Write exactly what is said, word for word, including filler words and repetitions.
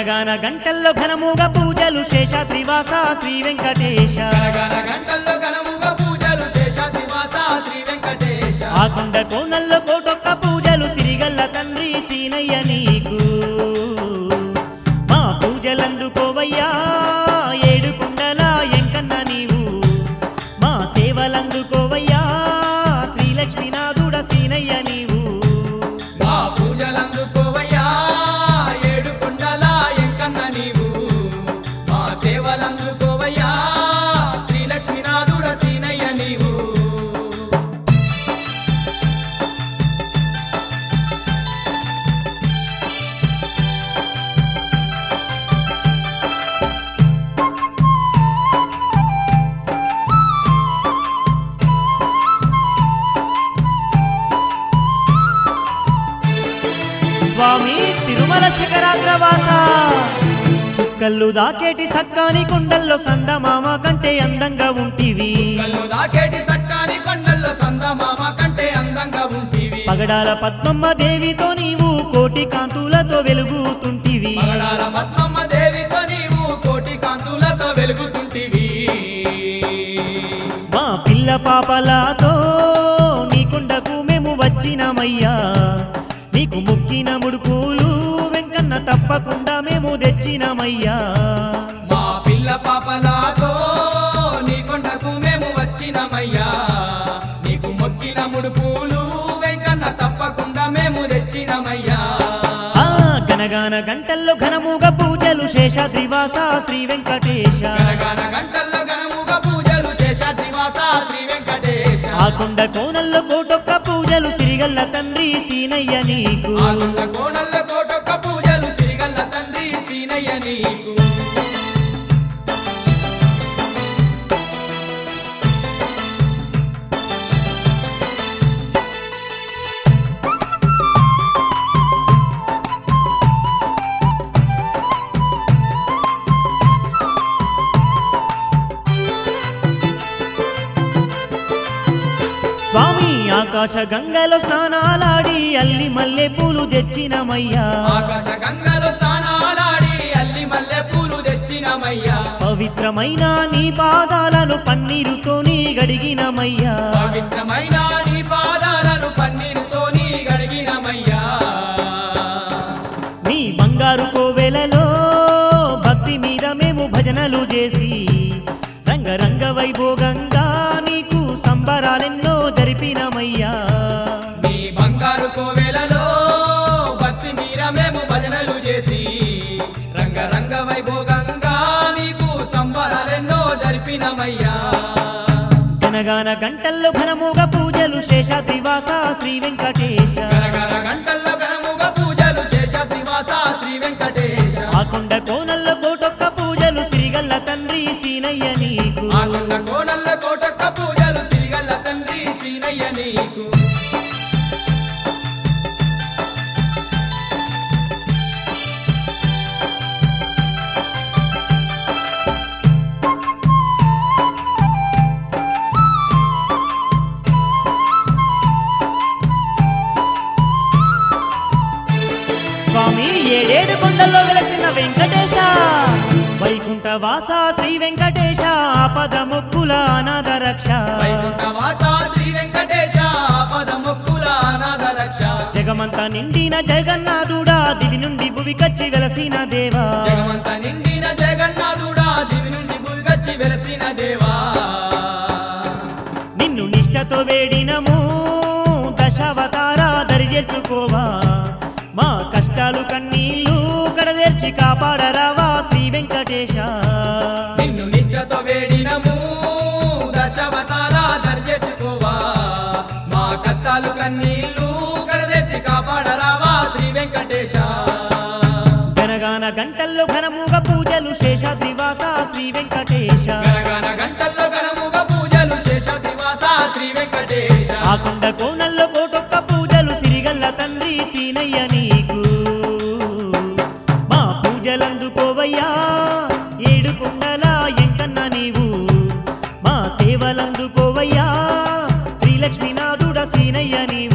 గనగాన గంటల్లో ఘనముగా పూజలు శేషాద్రివాస శ్రీ వెంకటేశ గనగన గంటల్లో ఘనముగా పూజలు శేషాద్రివాస శ్రీ వెంకటేశ ఆకుండ కోనల్లో కోటొక్క పూజలు సిరిగల్ల తండ్రి సీనయ్య నీకు మా పూజలందుకోవయ్యా ఏడు కుండల ఎంకన్న నీవు మా సేవలందుకోవయ్యా శ్రీలక్ష్మీనాథుడ సీనయ్య నీవు మా పూజలందుకోవయ్యా ఏడు కుండల ఎంకన్న నీవు మా సేవలందుకోవయ్యా శ్రీలక్ష్మీనాథుడ సీనయ్య నీవు స్వామి తిరుమల శిఖరాగ్రవాస సుక్కల్లు దాకేటి సక్కాని కొండల్లో సందమామ కంటే అందంగా ఉంటివి కళ్ళు దాకేటి సక్కాని కొండల్లో సందమామ కంటే అందంగా ఉంటివి పగడాల పద్మమ్మ దేవితో నీవు కోటి కాంతులతో వెలుగుతుంటివి పగడాల పద్మమ్మ దేవితో నీవు కోటి కాంతులతో వెలుగుతుంటివి మా పిల్ల పాపలతో నీ కొండకు మేము వచ్చినమయ్యా నీకు ముక్కిన ముడుపులు వెంకన్న తప్పకుండా మేము తెచ్చినమయ్యా మా పిల్ల పాపలతో నీ కొండకు మేము వచ్చినమయ్యా నీకు మొక్కిన ముడుపులు వెంకన్న తప్పకుండా మేము తెచ్చినమయ్యా ఆ గనగాన గంటల్లో ఘనముగా పూజలు శేషాద్రివాస శ్రీ వెంకటేశ గనగన గంటల్లో ఘనముగా పూజలు శేషాద్రివాస శ్రీ వెంకటేశ ఆకుండ కోనల్లో కోటొక్క పూజలు సిరిగల్ల తండ్రి సీనయ్య నీకు ఆకుండ కోణల్ల కోటొక్క పూజలు శ్రీగల్ల తండ్రి సీనయ్య నీకు స్వామి ఆకాశ గంగలో స్నానాలాడి అల్లి మల్లె పూలు తెచ్చినమయ్యా ఆకాశ గంగలో స్నానాలాడి అల్లి మల్లె పూలు తెచ్చినమయ్యా పవిత్రమైన నీ పాదాలను పన్నీరుతో నీ గడిగినమయ్యా పవిత్రమైన నీ పాదాలను పన్నీరుతో నీ గడిగినమయ్యా నీ బంగారు కోవెలలో భక్తి మీద మేము భజనలు చేసి రంగరంగ వైభోగంగా నీకు సంబరాలెన్నో జరిపినమయ్యా నీ బంగారు కోవెలలో భక్తి మీర మేము భజనలు చేసి రంగరంగ వైభోగంగా నీకు సంబరాలెన్నో జరిపినమయ్యా గనగాన గంటల్లో ఘనముగా పూజలు శేషాద్రివాస శ్రీ వెంకటేశ గనగన గంటల్లో ఘనముగా పూజలు శేషాద్రివాస శ్రీ వెంకటేశ ఆకుండ కోనల్లో కోటొక్క పూజలు సిరిగల్ల తండ్రి సీనయ్య నీకు ఆకుండ కోణల్ల కోటొక్క పూజలు శ్రీగల్ల తండ్రి సీనయ్య నీకు స్వామి ఏడేడు కొండల్లో వెలసిన వెంకటేశ వైకుంఠ వాస శ్రీ వెంకటేశ ఆపద మొక్కుల అనాథ రక్ష వైకుంఠవాస శ్రీ వెంకటేశ ఆపద మొక్కుల అనాథ రక్ష జగమంతా నిండిన జగన్నాథుడా దివి నుండి భువికచ్చి వెలసిన దేవా జగమంత నిండిన జగన్నాథుడా దివి నుండి భూగచ్చి వెలసిన దేవా నిన్ను నిష్టతో వేడినము దశావతార దరిచేర్చుకోవా మా కష్టాలు కన్నీళ్ళు కడదేర్చి కాపాడరావా శ్రీ వెంకటేశ నిన్ను నిష్ఠతో వేడినము దశావతార దర్జెచ్చుకోవా మా కష్టాలు కన్నీళ్ళు కడదెచ్చి కాపాడరావా శ్రీ వెంకటేశ గనగాన గంటల్లో ఘనముగా పూజలు శేషాద్రివాస శ్రీ వెంకటేశ గనగన గంటల్లో ఘనముగా పూజలు శేషాద్రివాస శ్రీ వెంకటేశ ఆకుండ కోనల్లో కోటొక్క పూజలు సిరిగల్ల తండ్రి సీనయ్య నీకు మా పూజలందుకోవయ్యా ఏడు కొండల ఎంకన్న నీవు మా సేవలందుకోవయ్యా శ్రీలక్ష్మీనాథుడ సీనయ్య నీవు